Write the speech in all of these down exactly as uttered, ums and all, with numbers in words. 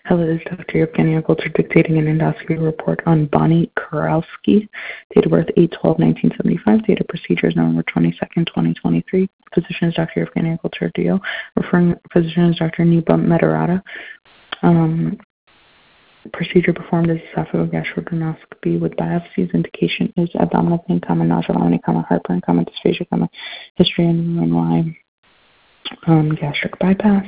Hello, this is Doctor Evgenia Golter dictating an endoscopy report on Bonnie Kurowski, date of birth eight twelve nineteen seventy-five, date of procedure is November twenty-second, twenty twenty-three. Physician is Doctor Evgenia Golter D O. Referring physician is Doctor Nipa Medarata. Um, procedure performed is esophagogastroduodenoscopy with biopsies. Indication is abdominal pain, common nausea, vomiting, common heartburn, common dysphagia, common history and N Y, um, gastric bypass.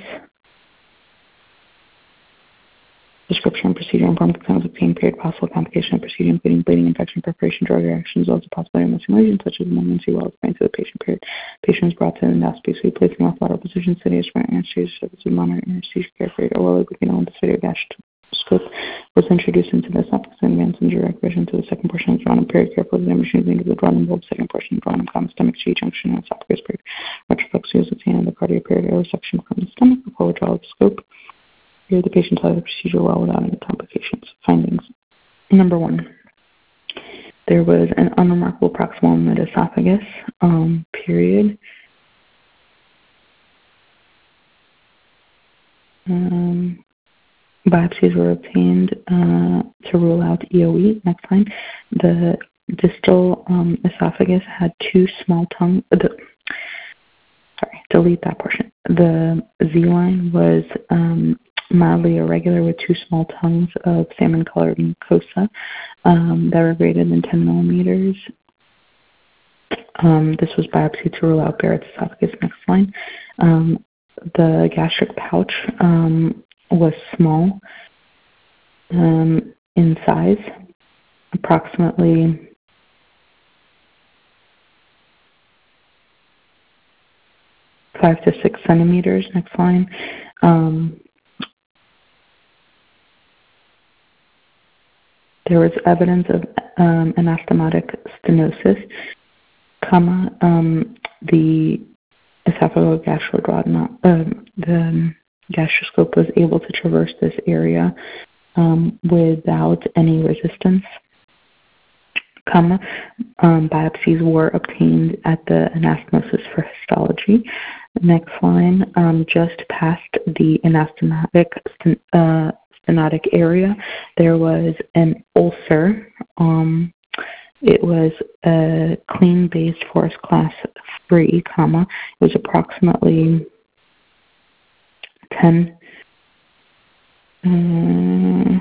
Description, procedure, informed consent with pain, period, possible complication of procedure, including bleeding, infection, perforation, drug reactions, as well as the possibility of missing lesions, such as malignancy, well explained to the patient, period. Patient is brought to the endoscopy suite, placed in lateral position, sedation, anesthesia, service with monitor, anesthesia care, period, or while looking on the video gastroscope was introduced into the esophagus and advanced in direct vision to the second portion of the duodenum, period, careful examination into the duodenum bulb, second portion of the duodenum, common stomach, G-junction, and esophagus, period. Retroflexia is obtained in the cardia, period, air section from the stomach before withdrawal of the scope. Here, the patient saw the procedure well without any complications. Findings. Number one, there was an unremarkable proximal mid-esophagus, um, period. Um, biopsies were obtained uh, to rule out E O E. Next line. The distal um, esophagus had two small tongue. The, sorry, delete that portion. The Z line was um, mildly irregular with two small tongues of salmon-colored mucosa um, that were greater than ten millimeters. Um, this was biopsy to rule out Barrett's esophagus. Next line. Um, the gastric pouch um, was small um, in size, approximately five to six centimeters. Next line. Um, There was evidence of um, anastomotic stenosis, comma, um, the esophagogastroduodenal, um, the gastroscope was able to traverse this area um, without any resistance, comma, um, biopsies were obtained at the anastomosis for histology. Next line, um, just past the anastomotic sten- uh, stenotic area, there was an ulcer. Um, it was a clean base forest class three, comma. It was approximately ten, uh,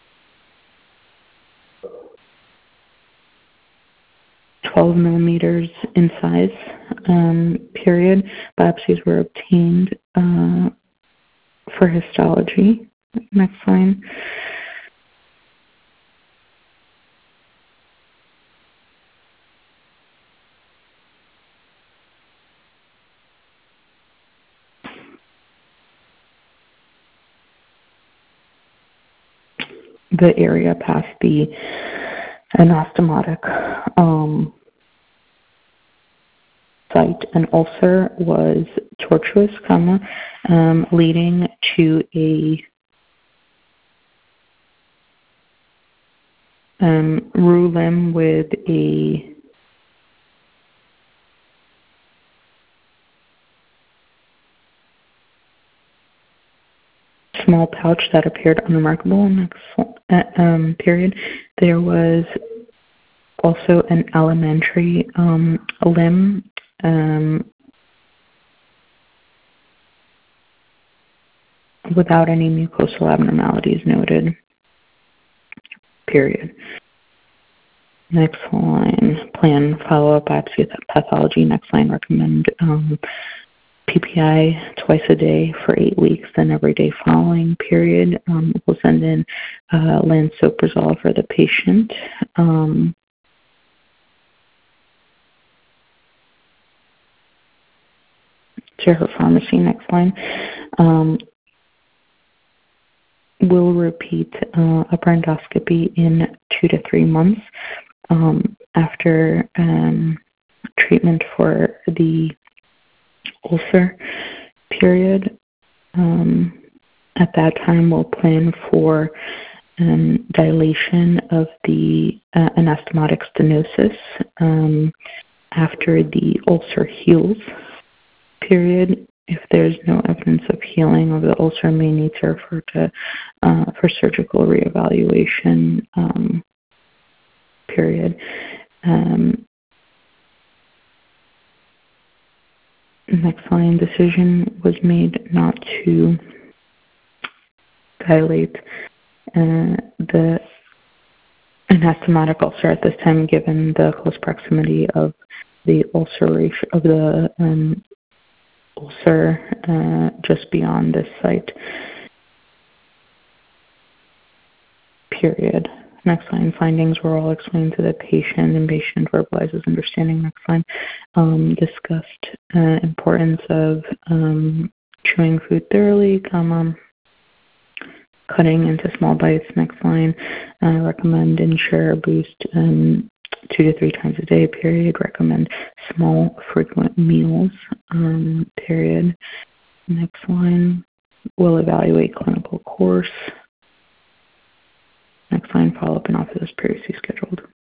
twelve millimeters in size, um, period. Biopsies were obtained uh, for histology. Next line. The area past the anastomotic um, site and ulcer was tortuous, comma, um, leading to a um, roux limb with a small pouch that appeared unremarkable. Next uh, um, period. There was also an alimentary um, limb um, without any mucosal abnormalities noted. Period. Next line, plan follow-up biopsy pathology. Next line, recommend um, P P I twice a day for eight weeks, then every day following, period. Um, we'll send in uh, lansoprazole for the patient. Um, to her pharmacy. Next line. Um, we'll repeat uh, upper endoscopy in two to three months um, after um, treatment for the ulcer, period. Um, at that time, we'll plan for um, dilation of the uh, anastomotic stenosis um, after the ulcer heals, period. If there's no evidence of healing of the ulcer, may need to refer to uh, for surgical reevaluation. Um, period. Um, next line, decision was made not to dilate uh, the anastomotic ulcer at this time, given the close proximity of the ulceration of the um, ulcer uh, just beyond this site. Period. Next line, findings were all explained to the patient, and patient verbalizes understanding. Next line, um, discussed uh, importance of um, chewing food thoroughly, comma, cutting into small bites. Next line, uh, recommend ensure boost um, two to three times a day. Period. Recommend small, frequent meals. Um, period. Next line, will evaluate clinical course. Next line, follow-up in office as previously scheduled.